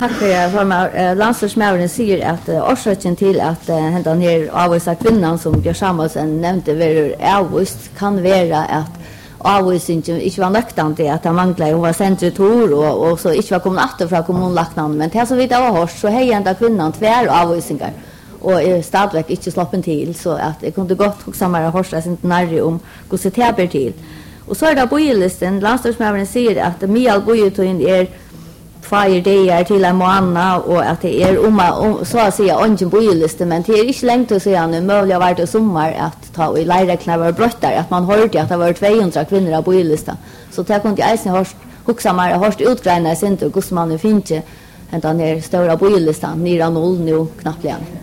Tack för det. Landslagsmävaren säger att orsaken till att hända ner avvisa kvinnan som Björn Samuelsen nämnde var avvist kan vara att avvisningen inte var nöktan till att han manglade. Hon var centritor och så inte var kommit åter från kommunlaknan. Men till så vitt av hårt så hej ända kvinnan tvär avvisningar. Och stadverk inte sloppen till så att det kunde gott och samma hårslas inte närre om hur det täber till. Och så det bojelisten. Landslagsmävaren säger att Mial bojetöjen fire dagar till en månad och att det är så att säga ingen bojeliste men det är inte längt att säga nu möjligt har varit i sommar att ta i läraknar var brottar att man hörde att det var 200 kvinnor av bojelista så det kunde jag sen huxa mer hörst utgreina sen till hur man finns ända ner stora bojelistan nere 0 nu knappt igen.